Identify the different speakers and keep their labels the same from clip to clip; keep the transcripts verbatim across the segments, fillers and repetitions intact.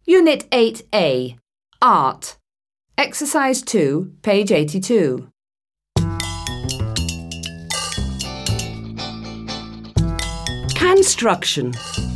Speaker 1: Unit eight A, Art. Exercise two, page eighty-two.
Speaker 2: Construction.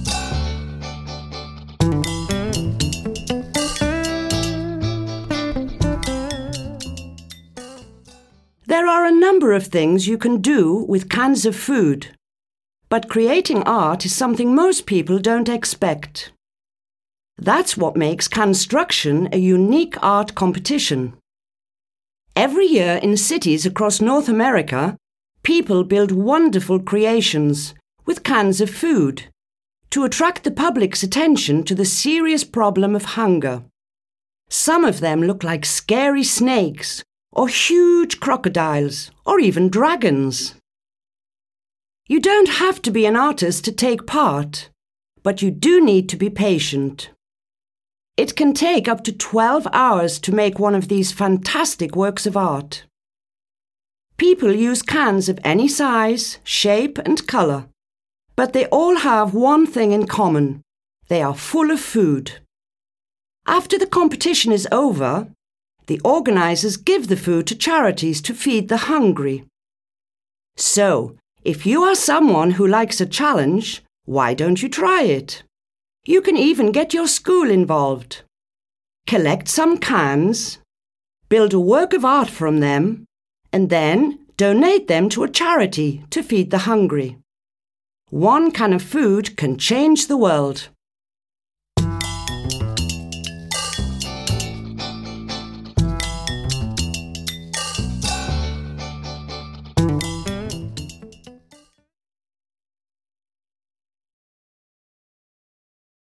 Speaker 2: There are a number of things you can do with cans of food, but creating art is something most people don't expect. That's what makes Construction a unique art competition. Every year in cities across North America, people build wonderful creations with cans of food to attract the public's attention to the serious problem of hunger. Some of them look like scary snakes or huge crocodiles or even dragons. You don't have to be an artist to take part, but you do need to be patient. It can take up to twelve hours to make one of these fantastic works of art. People use cans of any size, shape and colour, but they all have one thing in common. They are full of food. After the competition is over, the organisers give the food to charities to feed the hungry. So, if you are someone who likes a challenge, why don't you try it? You can even get your school involved. Collect some cans, build a work of art from them, and then donate them to a charity to feed the hungry. One can of food can change the world.